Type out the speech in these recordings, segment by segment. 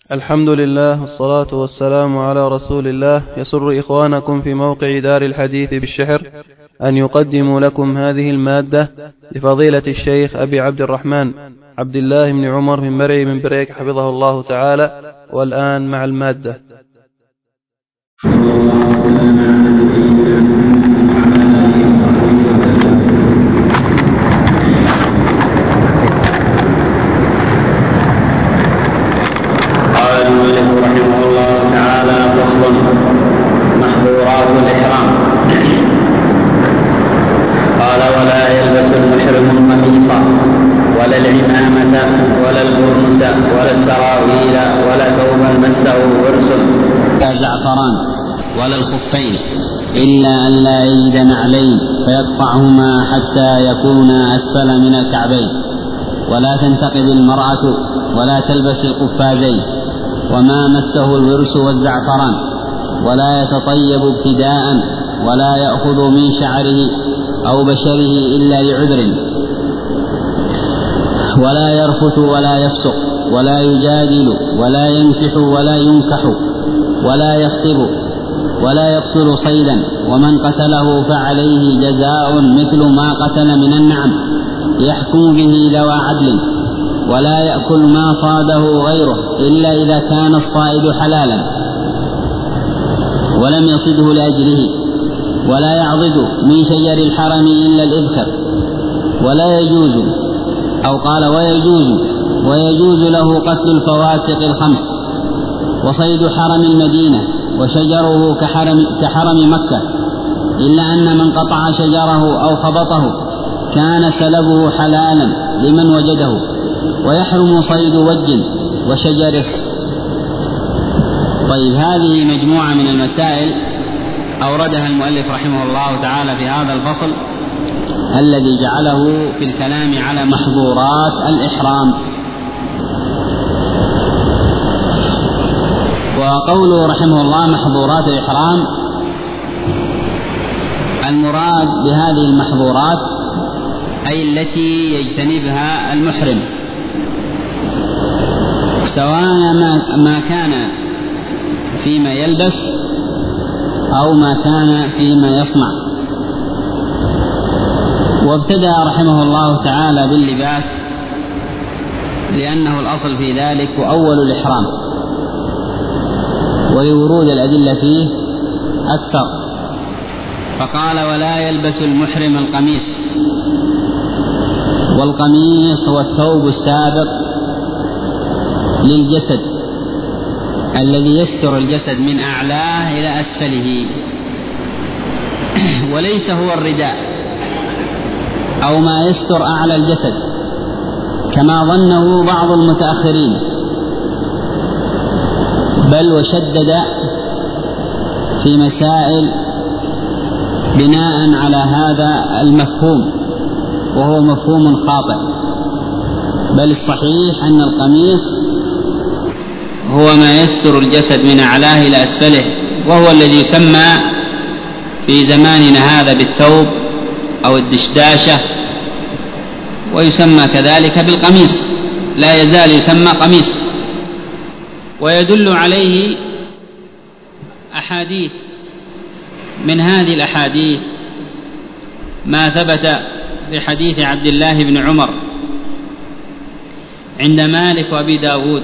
الحمد لله والصلاة والسلام على رسول الله. يسر إخوانكم في موقع دار الحديث بالشحر أن يقدموا لكم هذه المادة لفضيلة الشيخ أبي عبد الرحمن عبد الله بن عمر بن مرعي من بريك حفظه الله تعالى. والآن مع المادة. ولا الخفين إلا أن لا يجد نعلين فيقطعهما حتى يكونا أسفل من الكعبين، ولا تنتقد المرأة ولا تلبس القفازين، وما مسه الورس والزعفران، ولا يتطيب ابتداء، ولا يأخذ من شعره أو بشره إلا لعذر، ولا يرفث ولا يفسق، ولا يجادل، ولا ينكح ولا ينكح، ولا يخطب، ولا يقتل صيدا، ومن قتله فعليه جزاء مثل ما قتل من النعم يحكم به ذوى عدل، ولا يأكل ما صاده غيره إلا إذا كان الصائد حلالا ولم يصده لأجله، ولا يعضد من شجر الحرم إلا الإذخر، ولا يجوز أو قال ويجوز له قتل الفواسق الخمس، وصيد حرم المدينة، وشجره كحرم مكة، إلا أن من قطع شجره أو خبطه كان سلبه حلالا لمن وجده، ويحرم صيد وج وشجره. طيب، هذه مجموعة من المسائل أوردها المؤلف رحمه الله تعالى في هذا الفصل الذي جعله في الكلام على محظورات الإحرام. وقوله رحمه الله محظورات الإحرام، المراد بهذه المحظورات أي التي يجتنبها المحرم، سواء ما كان فيما يلبس أو ما كان فيما يصنع. وابتدأ رحمه الله تعالى باللباس لأنه الأصل في ذلك وأول الإحرام، ولورود الأدلة فيه أكثر، فقال ولا يلبس المحرم القميص، والقميص هو الثوب السابق للجسد الذي يستر الجسد من أعلاه إلى أسفله، وليس هو الرداء أو ما يستر أعلى الجسد كما ظنه بعض المتأخرين، بل وشدد في مسائل بناء على هذا المفهوم، وهو مفهوم خاطئ، بل الصحيح أن القميص هو ما يستر الجسد من أعلاه إلى أسفله، وهو الذي يسمى في زماننا هذا بالثوب أو الدشداشة، ويسمى كذلك بالقميص، لا يزال يسمى قميص. ويدل عليه أحاديث، من هذه الأحاديث ما ثبت في حديث عبد الله بن عمر عند مالك وأبي داود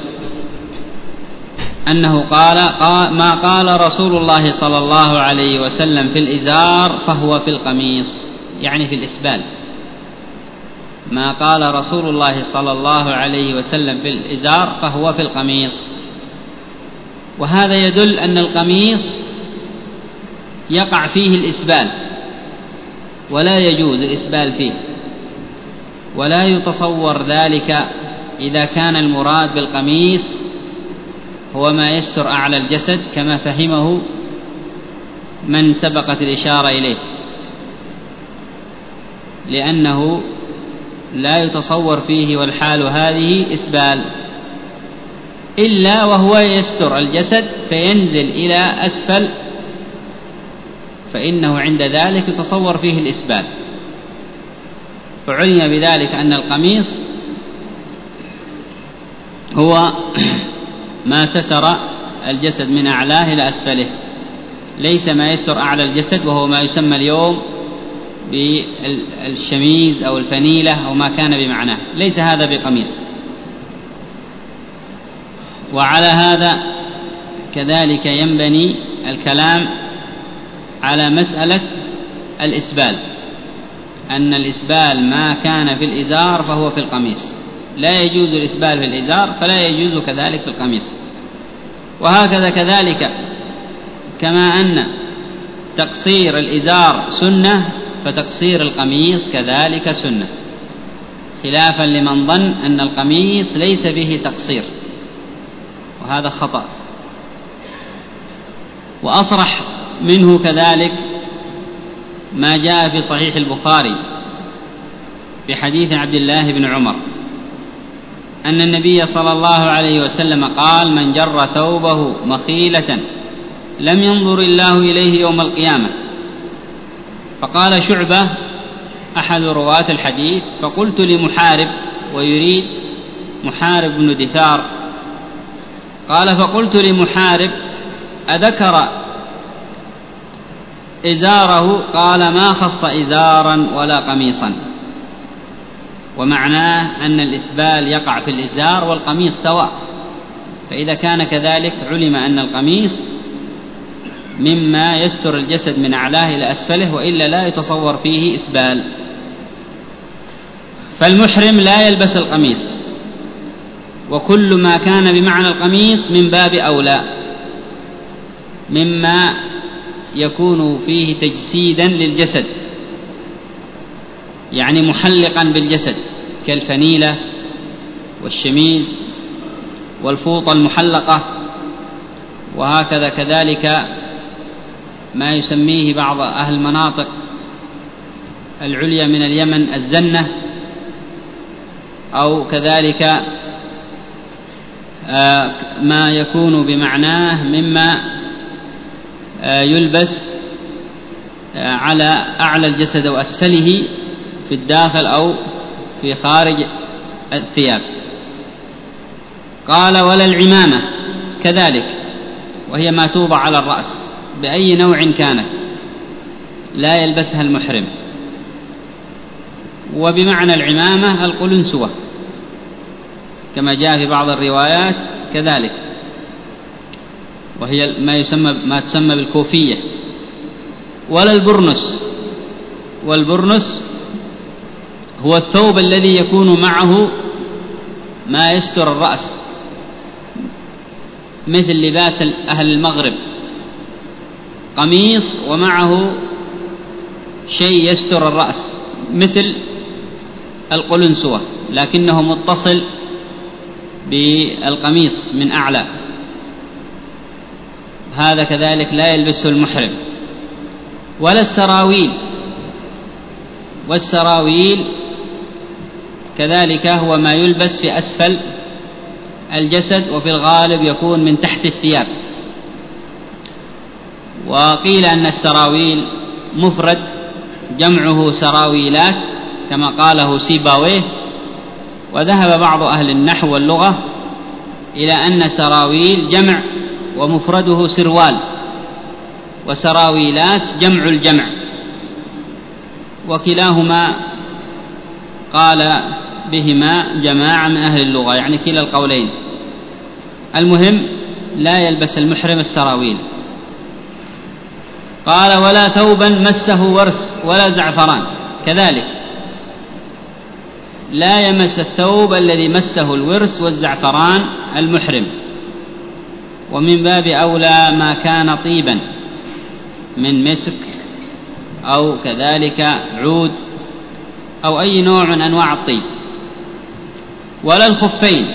أنه قال ما قال رسول الله صلى الله عليه وسلم في الإزار فهو في القميص، يعني في الإسبال. ما قال رسول الله صلى الله عليه وسلم في الإزار فهو في القميص. وهذا يدل أن القميص يقع فيه الإسبال ولا يجوز الإسبال فيه، ولا يتصور ذلك إذا كان المراد بالقميص هو ما يستر أعلى الجسد كما فهمه من سبقت الإشارة إليه، لأنه لا يتصور فيه والحال هذه إسبال، إلا وهو يستر الجسد فينزل إلى أسفل، فإنه عند ذلك يتصور فيه الإسبال. فعلم بذلك أن القميص هو ما ستر الجسد من أعلاه إلى أسفله، ليس ما يستر أعلى الجسد وهو ما يسمى اليوم بالشميز أو الفنيلة أو ما كان بمعناه، ليس هذا بقميص. وعلى هذا كذلك ينبني الكلام على مسألة الإسبال، أن الإسبال ما كان في الإزار فهو في القميص، لا يجوز الإسبال في الإزار فلا يجوز كذلك في القميص. وهكذا كذلك كما أن تقصير الإزار سنة فتقصير القميص كذلك سنة، خلافا لمن ظن أن القميص ليس به تقصير، وهذا خطأ. وأصرح منه كذلك ما جاء في صحيح البخاري في حديث عبد الله بن عمر أن النبي صلى الله عليه وسلم قال: من جر ثوبه مخيلة لم ينظر الله إليه يوم القيامة. فقال شعبة أحد رواة الحديث: فقلت لمحارب، ويريد محارب بن دثار، قال: فقلت لمحارب: أذكر إزاره؟ قال: ما خص إزارا ولا قميصا. ومعناه أن الإسبال يقع في الإزار والقميص سواء، فإذا كان كذلك علم أن القميص مما يستر الجسد من أعلاه إلى أسفله، وإلا لا يتصور فيه إسبال. فالمحرم لا يلبس القميص، وكل ما كان بمعنى القميص من باب أولى مما يكون فيه تجسيدا للجسد، يعني محلقا بالجسد، كالفنيلة والشميز والفوطة المحلقة، وهكذا كذلك ما يسميه بعض أهل المناطق العليا من اليمن الزنة، أو كذلك ما يكون بمعناه مما يلبس على أعلى الجسد وأسفله في الداخل أو في خارج الثياب. قال: ولا العمامة كذلك، وهي ما توضع على الرأس بأي نوع كانت، لا يلبسها المحرم. وبمعنى العمامة القلنسوة كما جاء في بعض الروايات كذلك، وهي ما تسمى بالكوفية. ولا البرنس، والبرنس هو الثوب الذي يكون معه ما يستر الرأس، مثل لباس أهل المغرب، قميص ومعه شيء يستر الرأس مثل القلنسوة، لكنه متصل بالقميص من أعلى، هذا كذلك لا يلبسه المحرم. ولا السراويل، والسراويل كذلك هو ما يلبس في أسفل الجسد، وفي الغالب يكون من تحت الثياب. وقيل أن السراويل مفرد، جمعه سراويلات كما قاله سيباويه. وذهب بعض أهل النحو واللغة إلى أن سراويل جمع ومفرده سروال، وسراويلات جمع الجمع، وكلاهما قال بهما جماعة من أهل اللغة، يعني كلا القولين. المهم لا يلبس المحرم السراويل. قال: ولا ثوبا مسه ورس ولا زعفران، كذلك لا يمس الثوب الذي مسه الورس والزعفران المحرم، ومن باب أولى ما كان طيبا من مسك أو كذلك عود أو أي نوع من أنواع الطيب. ولا الخفين،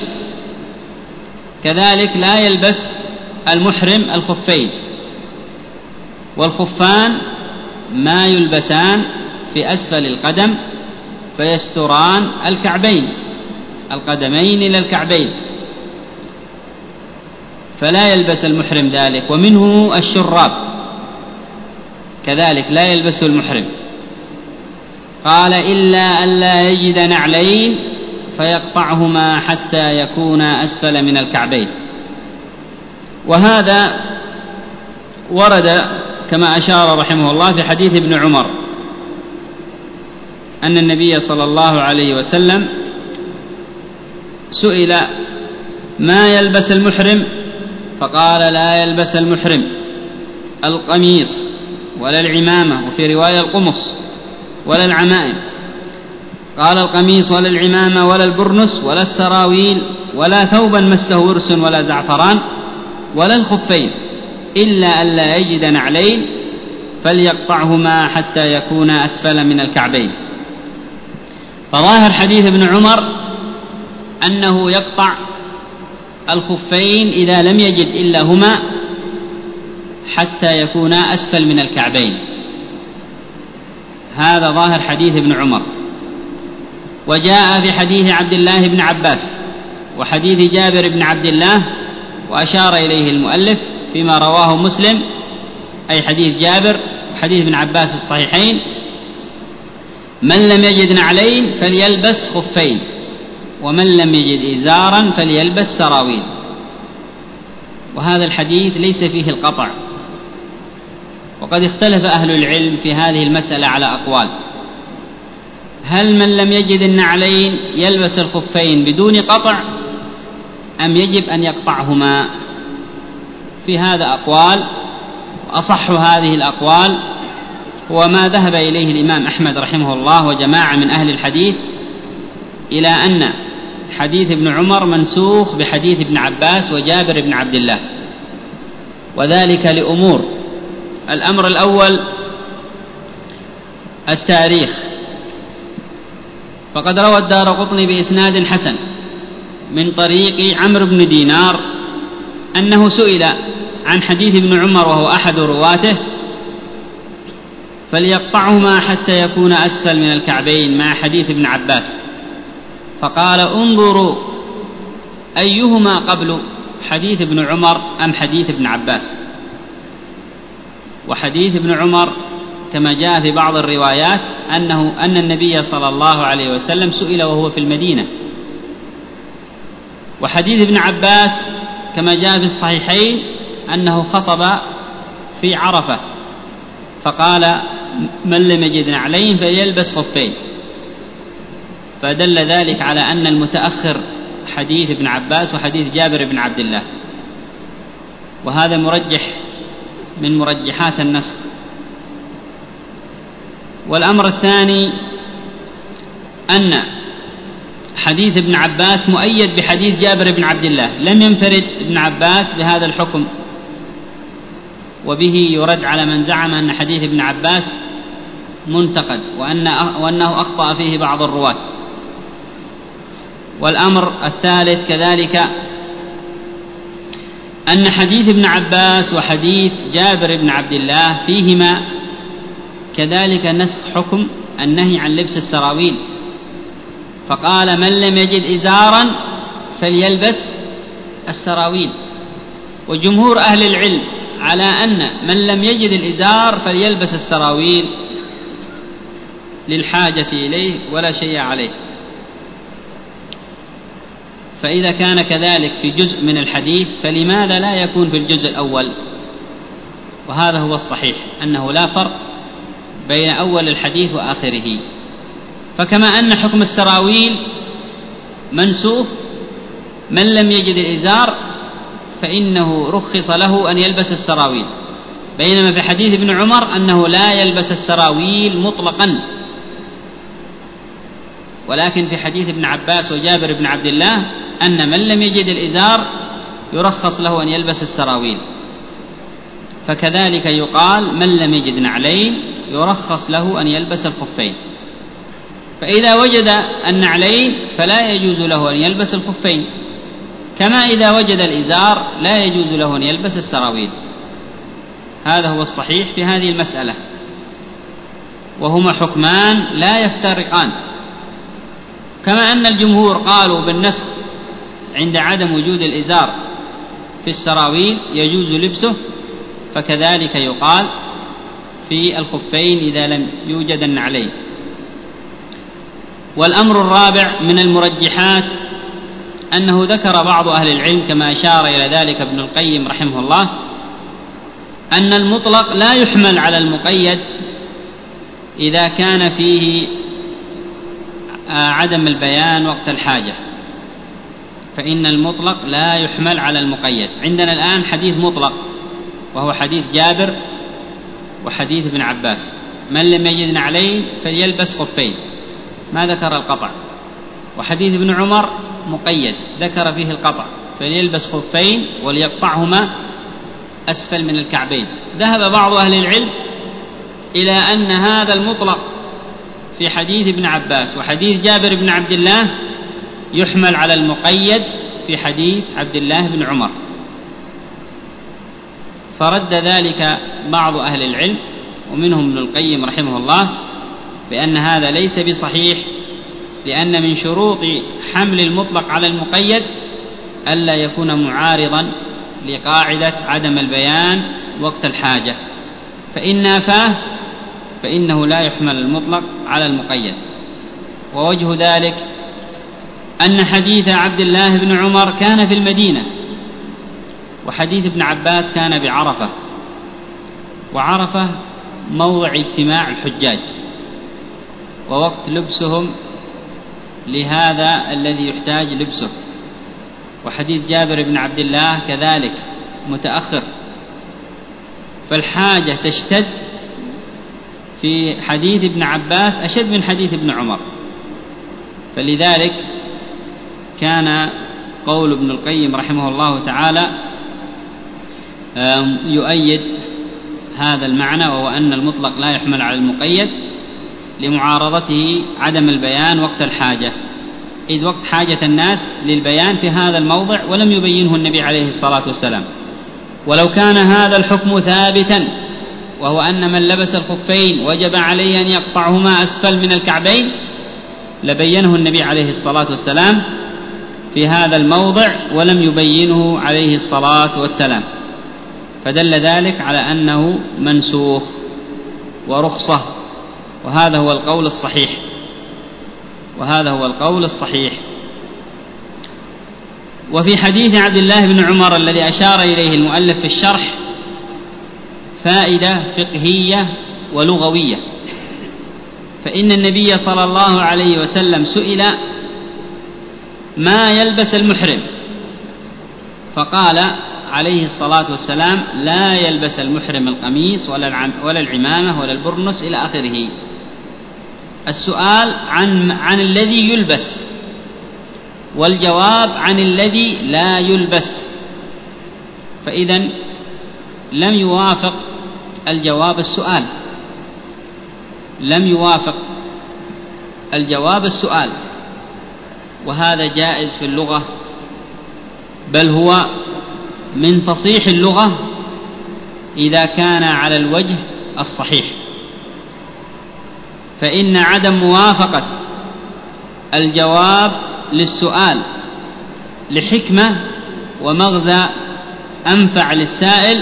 كذلك لا يلبس المحرم الخفين، والخفان ما يلبسان في أسفل القدم فيستران الكعبين، القدمين إلى الكعبين، فلا يلبس المحرم ذلك. ومنه الشراب كذلك لا يلبسه المحرم. قال: إلا أن لا يجد نعلين فيقطعهما حتى يكون أسفل من الكعبين. وهذا ورد كما أشار رحمه الله في حديث ابن عمر أن النبي صلى الله عليه وسلم سئل ما يلبس المحرم فقال لا يلبس المحرم القميص ولا العمامة، وفي رواية القمص ولا العمائم. قال القميص ولا العمامة ولا البرنس ولا السراويل ولا ثوبا مسه ورس ولا زعفران ولا الخفين إلا ألا يجد نعلين فليقطعهما حتى يكون أسفل من الكعبين. فظاهر حديث ابن عمر أنه يقطع الخفين إذا لم يجد إلا هما حتى يكونا أسفل من الكعبين. هذا ظاهر حديث ابن عمر. وجاء في حديث عبد الله بن عباس وحديث جابر بن عبد الله، وأشار إليه المؤلف فيما رواه مسلم، أي حديث جابر وحديث ابن عباس في الصحيحين: من لم يجد نعلين فليلبس خفين، ومن لم يجد إزارا فليلبس سراويل. وهذا الحديث ليس فيه القطع، وقد اختلف أهل العلم في هذه المسألة على أقوال: هل من لم يجد النعلين يلبس الخفين بدون قطع أم يجب أن يقطعهما؟ في هذا أقوال، وأصح هذه الأقوال هو ما ذهب إليه الإمام أحمد رحمه الله وجماعة من أهل الحديث، إلى أن حديث ابن عمر منسوخ بحديث ابن عباس وجابر بن عبد الله، وذلك لأمور: الأمر الأول التاريخ، فقد روى الدارقطني بإسناد حسن من طريق عمرو بن دينار أنه سئل عن حديث ابن عمر وهو أحد رواته: فليقطعهما حتى يكون أسفل من الكعبين مع حديث ابن عباس، فقال: انظروا أيهما قبل، حديث ابن عمر أم حديث ابن عباس؟ وحديث ابن عمر كما جاء في بعض الروايات أن النبي صلى الله عليه وسلم سئل وهو في المدينة، وحديث ابن عباس كما جاء في الصحيحين أنه خطب في عرفة فقال: من لم يجد نعلين فليلبس خفين. فدل ذلك على أن المتأخر حديث ابن عباس وحديث جابر بن عبد الله، وهذا مرجح من مرجحات النسخ. والأمر الثاني أن حديث ابن عباس مؤيد بحديث جابر بن عبد الله، لم ينفرد ابن عباس بهذا الحكم، وبه يرد على من زعم أن حديث ابن عباس منتقد وأنه أخطأ فيه بعض الرواة. والأمر الثالث كذلك أن حديث ابن عباس وحديث جابر بن عبد الله فيهما كذلك نسخ حكم النهي عن لبس السراويل، فقال: من لم يجد إزارا فليلبس السراويل. وجمهور أهل العلم على أن من لم يجد الإزار فليلبس السراويل للحاجة إليه ولا شيء عليه. فإذا كان كذلك في جزء من الحديث فلماذا لا يكون في الجزء الأول؟ وهذا هو الصحيح، أنه لا فرق بين أول الحديث وآخره. فكما أن حكم السراويل منسوخ، من لم يجد الإزار فإنه رخص له أن يلبس السراويل، بينما في حديث ابن عمر أنه لا يلبس السراويل مطلقا. ولكن في حديث ابن عباس وجابر بن عبد الله أن من لم يجد الإزار يرخص له أن يلبس السراويل. فكذلك يقال: من لم يجد نعلين يرخص له أن يلبس الخفين. فإذا وجد النعلين فلا يجوز له أن يلبس الخفين، كما إذا وجد الإزار لا يجوز له أن يلبس السراويل. هذا هو الصحيح في هذه المسألة، وهما حكمان لا يفترقان. كما أن الجمهور قالوا بالنسخ عند عدم وجود الإزار في السراويل يجوز لبسه، فكذلك يقال في الخفين إذا لم يوجد النعلين. والأمر الرابع من المرجحات أنه ذكر بعض أهل العلم كما أشار إلى ذلك ابن القيم رحمه الله أن المطلق لا يحمل على المقيد إذا كان فيه عدم البيان وقت الحاجة، فإن المطلق لا يحمل على المقيد. عندنا الآن حديث مطلق وهو حديث جابر وحديث ابن عباس: من لم يجد نعلين فليلبس خفين، ما ذكر القطع. وحديث ابن عمر مقيد ذكر فيه القطع: فليلبس خفين وليقطعهما أسفل من الكعبين. ذهب بعض أهل العلم إلى أن هذا المطلق في حديث ابن عباس وحديث جابر بن عبد الله يحمل على المقيد في حديث عبد الله بن عمر، فرد ذلك بعض أهل العلم ومنهم ابن القيم رحمه الله بأن هذا ليس بصحيح، لأن من شروط حمل المطلق على المقيد ألا يكون معارضا لقاعدة عدم البيان وقت الحاجة، فإن نافاه فإنه لا يحمل المطلق على المقيد. ووجه ذلك أن حديث عبد الله بن عمر كان في المدينة، وحديث ابن عباس كان بعرفة، وعرفة موضع اجتماع الحجاج ووقت لبسهم لهذا الذي يحتاج لبسه. وحديث جابر بن عبد الله كذلك متأخر، فالحاجة تشتد في حديث ابن عباس أشد من حديث ابن عمر، فلذلك كان قول ابن القيم رحمه الله تعالى يؤيد هذا المعنى، وهو أن المطلق لا يحمل على المقيد لمعارضته عدم البيان وقت الحاجة، إذ وقت حاجة الناس للبيان في هذا الموضع ولم يبينه النبي عليه الصلاة والسلام. ولو كان هذا الحكم ثابتا، وهو أن من لبس الخفين وجب عليه أن يقطعهما أسفل من الكعبين، لبينه النبي عليه الصلاة والسلام في هذا الموضع ولم يبينه عليه الصلاة والسلام، فدل ذلك على أنه منسوخ ورخصة، وهذا هو القول الصحيح، وهذا هو القول الصحيح. وفي حديث عبد الله بن عمر الذي أشار إليه المؤلف في الشرح فائدة فقهية ولغوية، فإن النبي صلى الله عليه وسلم سئل ما يلبس المحرم، فقال عليه الصلاة والسلام: لا يلبس المحرم القميص ولا العمامة ولا البرنس إلى آخره. السؤال عن الذي يلبس، والجواب عن الذي لا يلبس، فإذن لم يوافق الجواب السؤال، لم يوافق الجواب السؤال، وهذا جائز في اللغة، بل هو من فصيح اللغة إذا كان على الوجه الصحيح، فإن عدم موافقة الجواب للسؤال لحكمة ومغزى أنفع للسائل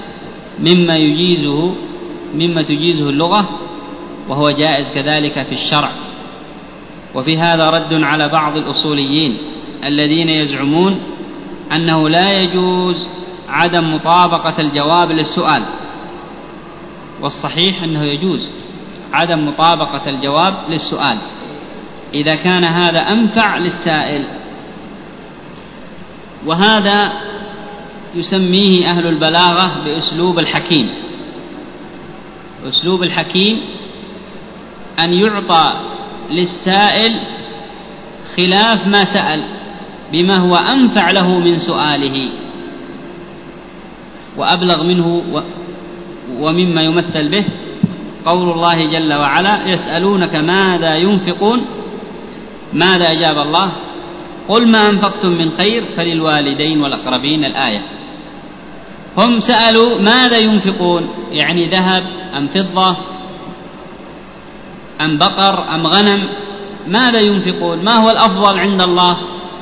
مما تجيزه اللغة، وهو جائز كذلك في الشرع. وفي هذا رد على بعض الأصوليين الذين يزعمون أنه لا يجوز عدم مطابقة الجواب للسؤال، والصحيح أنه يجوز عدم مطابقة الجواب للسؤال إذا كان هذا أنفع للسائل. وهذا يسميه أهل البلاغة بأسلوب الحكيم. أسلوب الحكيم أن يعطى للسائل خلاف ما سأل بما هو أنفع له من سؤاله وأبلغ منه. ومما يمثل به قول الله جل وعلا: يسألونك ماذا ينفقون، ماذا أجاب الله؟ قل ما أنفقتم من خير فللوالدين والأقربين، الآية. هم سألوا ماذا ينفقون، يعني ذهب أم فضة أم بقر أم غنم، ماذا ينفقون، ما هو الأفضل عند الله؟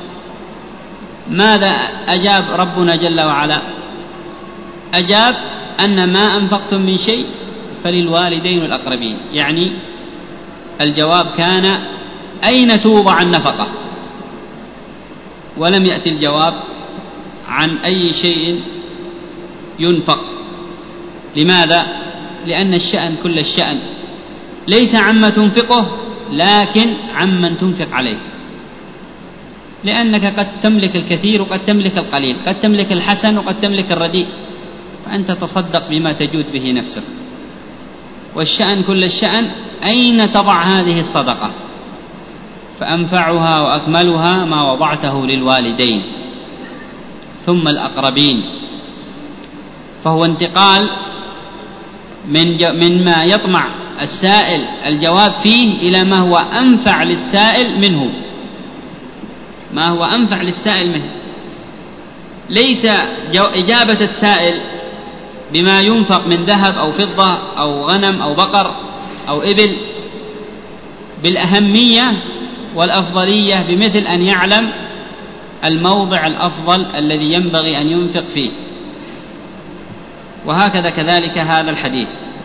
ماذا أجاب ربنا جل وعلا؟ أجاب أن ما أنفقتم من شيء فللوالدين والأقربين، يعني الجواب كان أين توضع النفقة، ولم يأتي الجواب عن أي شيء ينفق. لماذا؟ لأن الشأن كل الشأن ليس عما تنفقه لكن عمن تنفق عليه، لأنك قد تملك الكثير وقد تملك القليل، قد تملك الحسن وقد تملك الرديء، فأنت تصدق بما تجود به نفسك. والشأن كل الشأن أين تضع هذه الصدقة؟ فأنفعها وأكملها ما وضعته للوالدين ثم الأقربين. فهو انتقال من ما يطمع السائل الجواب فيه إلى ما هو أنفع للسائل منه، ما هو أنفع للسائل منه. ليس إجابة السائل بما ينفق من ذهب أو فضة أو غنم أو بقر أو إبل بالأهمية والأفضلية بمثل أن يعلم الموضع الأفضل الذي ينبغي أن ينفق فيه. وهكذا كذلك هذا الحديث،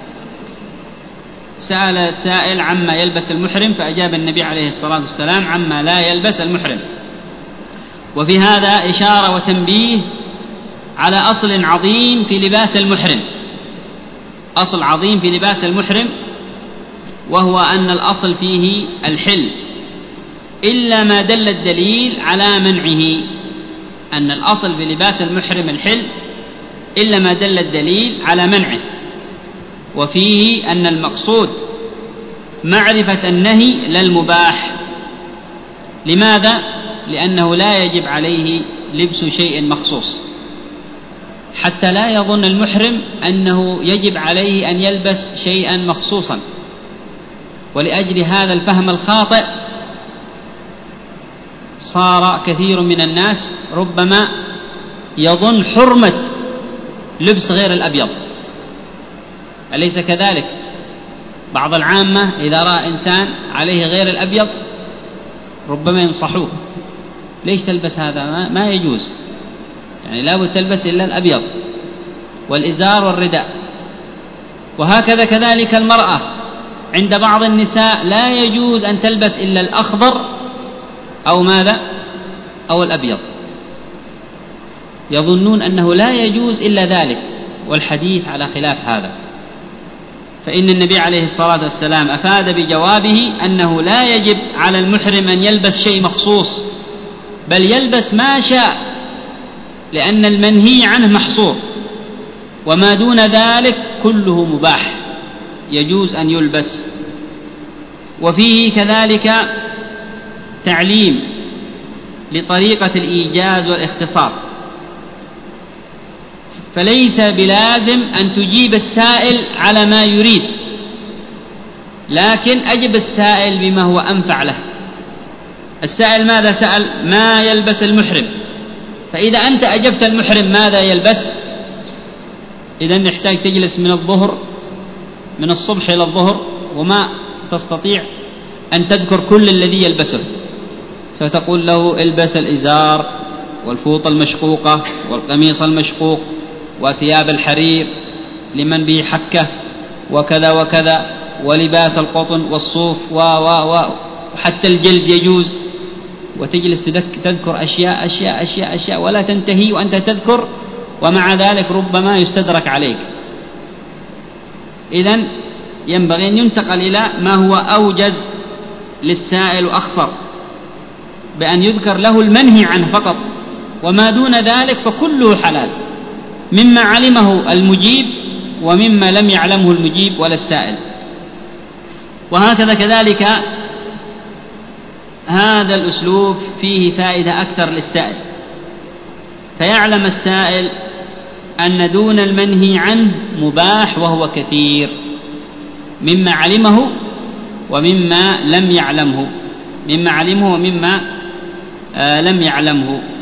سأل السائل عما يلبس المحرم فأجاب النبي عليه الصلاة والسلام عما لا يلبس المحرم. وفي هذا إشارة وتنبيه على أصل عظيم في لباس المحرم، أصل عظيم في لباس المحرم، وهو أن الأصل فيه الحل إلا ما دل الدليل على منعه. أن الأصل في لباس المحرم الحل إلا ما دل الدليل على منعه. وفيه أن المقصود معرفة النهي لا المباح. لماذا؟ لأنه لا يجب عليه لبس شيء مخصوص، حتى لا يظن المحرم أنه يجب عليه أن يلبس شيئا مخصوصا. ولأجل هذا الفهم الخاطئ صار كثير من الناس ربما يظن حرمة لبس غير الأبيض، أليس كذلك؟ بعض العامة إذا رأى إنسان عليه غير الأبيض ربما ينصحوه، ليش تلبس هذا؟ ما يجوز، يعني لا بد تلبس إلا الأبيض والإزار والرداء. وهكذا كذلك المرأة عند بعض النساء لا يجوز أن تلبس إلا الأخضر أو ماذا؟ أو الأبيض، يظنون أنه لا يجوز إلا ذلك، والحديث على خلاف هذا. فإن النبي عليه الصلاة والسلام أفاد بجوابه أنه لا يجب على المحرم أن يلبس شيء مخصوص، بل يلبس ما شاء، لأن المنهي عنه محصور، وما دون ذلك كله مباح يجوز أن يلبس. وفيه كذلك تعليم لطريقة الإيجاز والاختصار، فليس بلازم أن تجيب السائل على ما يريد، لكن أجب السائل بما هو أنفع له. السائل ماذا سأل؟ ما يلبس المحرم، فإذا أنت أجبت المحرم ماذا يلبس، إذن نحتاج تجلس من الصبح إلى الظهر وما تستطيع أن تذكر كل الذي يلبسه، فتقول له البس الإزار والفوط المشقوقة والقميص المشقوق وثياب الحرير لمن به حكة وكذا وكذا، ولباس القطن والصوف وحتى الجلد يجوز، وتجلس تذكر أشياء أشياء أشياء أشياء ولا تنتهي وأنت تذكر، ومع ذلك ربما يستدرك عليك. إذن ينبغي أن ينتقل إلى ما هو أوجز للسائل وأخصر، بأن يذكر له المنهي عنه فقط، وما دون ذلك فكله حلال، مما علمه المجيب ومما لم يعلمه المجيب ولا السائل. وهكذا كذلك هذا الأسلوب فيه فائدة أكثر للسائل، فيعلم السائل أن دون المنهي عنه مباح وهو كثير، مما علمه ومما لم يعلمه، مما علمه ومما لم يعلمه.